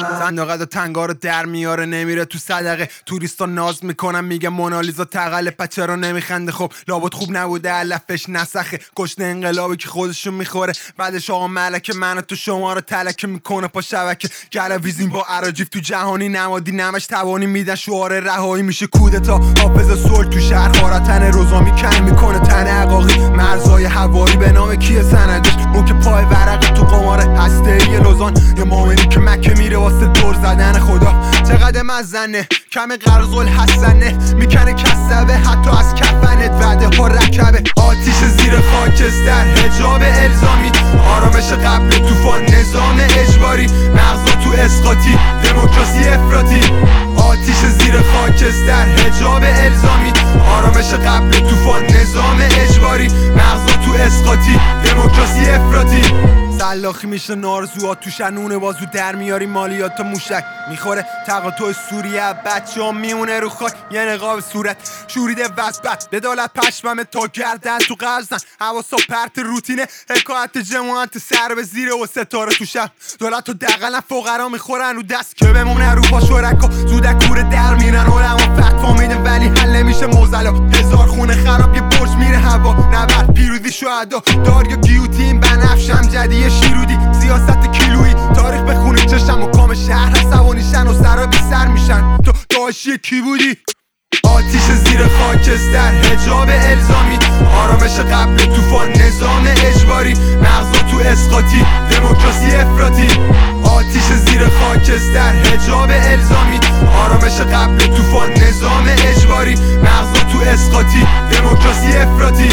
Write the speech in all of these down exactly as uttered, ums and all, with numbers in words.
صندوق تنگا رو در میاره نمیره تو صدقه. توریستا ناز میکنن میگه مونالیزا تقله، پچه رو نمیخنده. خب لابد خوب نبوده علفش نسخه، گشنه انقلابی که خودشون میخوره. بعدش آقا ملکه منو تو شما رو تلکه میکنه پا شبکه. گلویزین با اراجیف تو جهانی نمادی نمش توانی میدن شعار رهایی میشه کودتا. حافظ صلح تو شهر خارتن روزامی کن میکنه تن عقاقی. مرزای هوایی به نام کیه سندش؟ اون که پای ورق تو قمار هسته‌ای لوزان. یه مومنی که مکه میره واسه دور زدن خدا. چقدر مزنه کم قرض الحسنه، میکنه کسبه حتی از کفنت. وعده ها رکبه آتیش زیر خاکستر، حجاب الزامی، آرامش قبل طوفان، نظام اجباری، مغزا تو اسقاطی، دموکراسی افراطی. آتیش زیر خاکستر، حجاب الزامی، آرامش قبل طوفان، نظام اجباری، مغزا تو اسقاطی، دموکراسی افراطی. سلاخی میشه نارزوها تو شنونه بازو در میاری مالیات موشک میخوره. تقاطع سوریه بچه ها میمونه رو خاک یه نقاب صورت شوریده وزبت. بدالت پشممه تا گردن تو قرزن، حواسا پرت روتینه حکایت جماعت سر به زیره و ستاره تو شب. دولت و دقلن فقرا میخورن رو دست که بمونه رو پا شرکا. زودک کوره در میرن علما فتوا میدن ولی حل نمیشه موزلا. هزار خونه خراب یه برج میره هوا، نبرد پیروزی شهدا. داریا گیوتین بنفشم جدی شیرودی، سیاست کیلویی، تاریخ بخونه چشم و کام شهر عصبانیشن و سرا بی سر میشن. تو داشی کی بودی؟ آتیش زیر خاکستر، حجاب الزامی، آرامش قبل طوفان، نظام اجباری، مغزا تو اسقاطی، دموکراسی افراطی. آتیش زیر خاکستر، حجاب الزامی، آرامش قبل طوفان، نظام اجباری، مغزا تو اسقاطی، دموکراسی افراطی.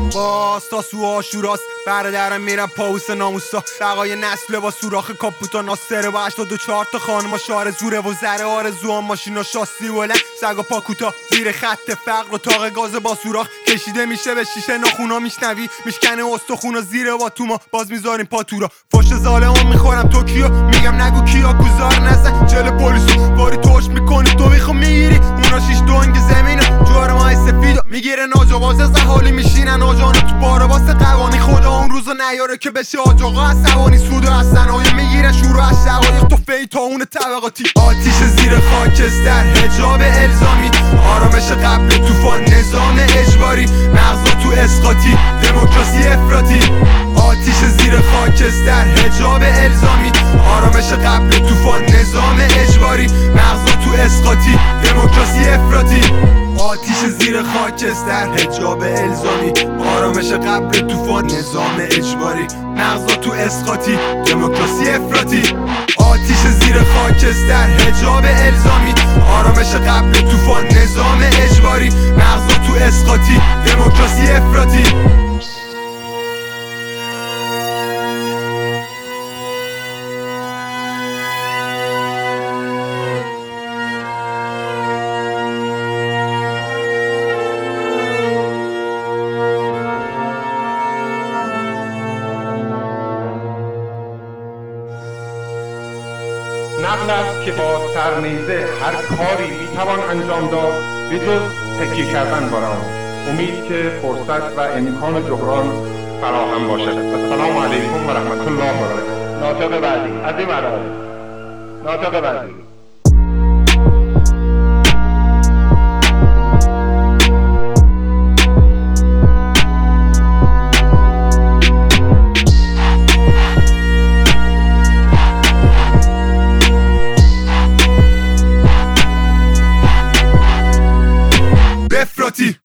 باز تا سو آشوراست برادرم میرم پاوس ناموسا. بقای نسل با سوراخ کاپوتا ناصره با هشتاد و چهار تا خانما شعار زوره و زره آرزو هم ماشینا شاسی بلند سگ و پاکوتا زیر خط فقر و تاق گاز با سوراخ کشیده میشه به شیشه ناخونا. میشنوی میشکنه استخونا زیر با توما باز میذاریم پاتورا. فش ظالمون میخورم توکیو میگم نگو کیا گذار نزن جل پلیسو باری توش میکنی تو میخو میگیری اونا شیش دونگ زمینو جوار مای سفیدو میگیره ناجواز زحالی میشینن آجانو تو بارا واسه قوانی. خدا اون روزو نیاره که بشه آجاقا عصبانی. سود و از صنایع میگیرن شروع از شقایق تو فی تا اون طبقاتی. آتیش زیر خاکستر، حجاب الزامی، آرامش قبل طوفان، نظام اجباری، مغزا تو اسقاطی، دموکراسی افراطی. آتیش زیر خاکستر، حجاب الزامی، آرامش قبل طوفان، نظام اجباری، مغزا تو اسقاطی، دموکراسی افراطی. آتیش زیر خاکستر، حجاب الزامی، آرامش قبل طوفان، نظام اجباری، مغزا تو اسقاطی، دموکراسی افراطی. آتیش زیر خاکستر، حجاب الزامی، آرامش قبل طوفان، نظام اجباری، مغزا تو اسقاطی، دموکراسی افراطی. نقل است که با سرنیزه هر کاری میتوان انجام داد به جز تکیه کردن بر آن. امید که فرصت و امکان جبران فراهم باشد. السلام علیکم و رحمت الله و برکاته. ناطق بعدی از این مرحله. ناطق بعدی. افراطی